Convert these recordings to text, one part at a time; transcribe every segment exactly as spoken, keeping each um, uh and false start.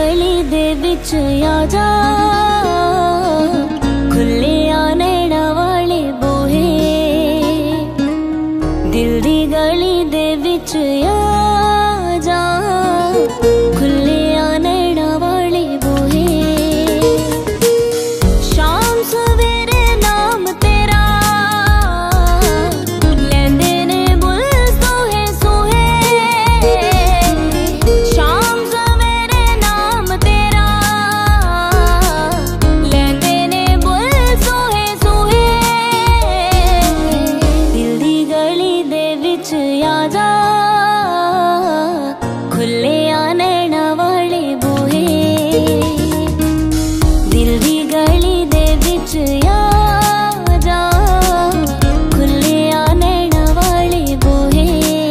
गली दे विच आ जा, खुले नैना वाले बोहे। दिल दी गली दे विच आ जा, खुले नैना वाले बोहे। शाम सवेरे नाम तेरा लेंदे ने बुल सोहे सोहे। शाम सवेरे नाम तेरा लेंदे ने बुल सोहे सोहे। दिल दी गली दे विच आ जा, खुले नैना वाले बोहे। दिल दी गली दे विच आ जा, खुले नैना वाले बोहे।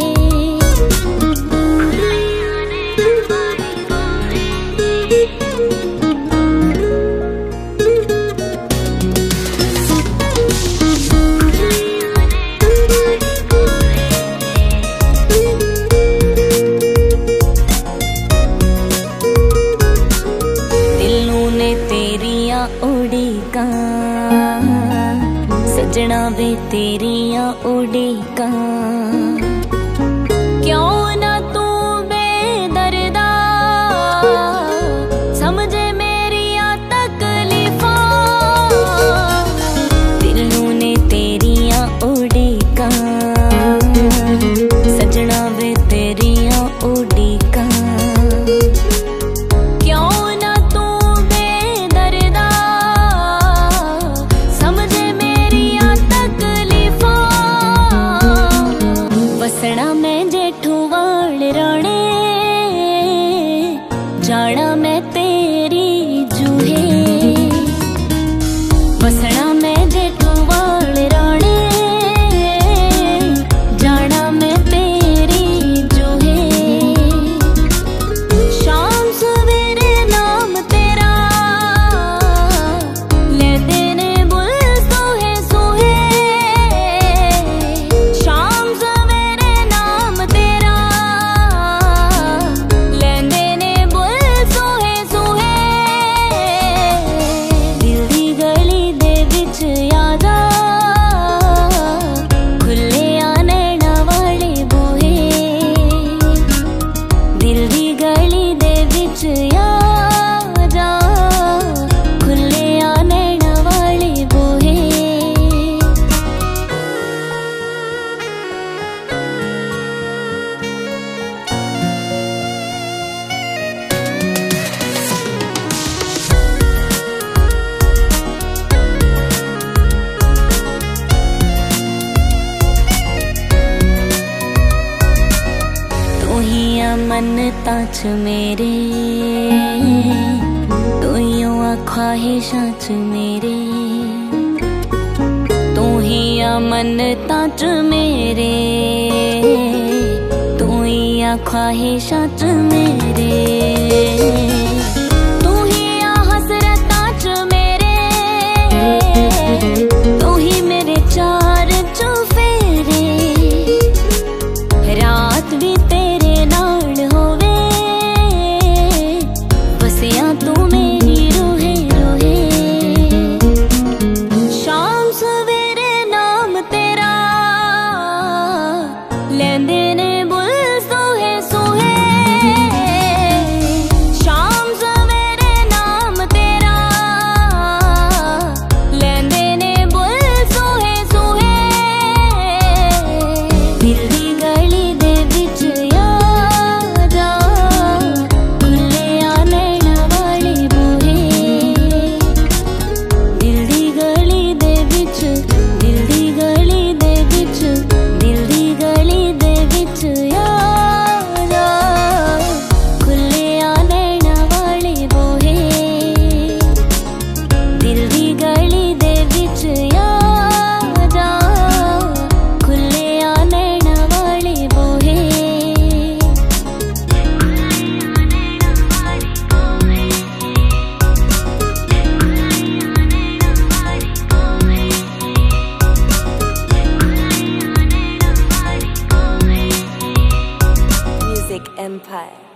उड़ीका सजना वे तेरिया उड़ीका। क्यों ना तू बेदर्दा समझे मेरी तकलीफा। दिलों ने तेरिया उड़ीका सजना वे तेरिया उड़ीका। वसना मैं जेठू वाल राणे, जाना मैं तेरी जूहे। वसना मैं जेठू वाल राणे, जाना मैं तेरी जूहे। शाम सवेरे नाम तेरा लेंदे ने बुल सोहे सोहे। शाम मन्नता च मेरे तू ही आ ख्वाहिशां च मेरे। तू ही आ मन्नता च मेरे, तू ही आ ख्वाहिशां च मेरे। तू ही आ हसरतां च मेरे, तू ही मेरे चार चुफेरे। रात भी तेरे नाल होवे, बसिया तू मेरी रोहे रोहे। शाम सवेरे नाम तेरा लेंदे ने बुल सोहे सोहे। शाम सवेरे नाम तेरा लेंदे ने बुल सोहे सोहे। दिल दी गली दे विच आ जा, खुले नैना वाले बोहे। दिल दी गली दे विच, दिल दी गली दे विच, दिल दी गली दे विच आ जा, खुले नैना वाले बोहे। दिल दी गली दे विच आ जा, खुले नैना वाले बोहे। Music Empire.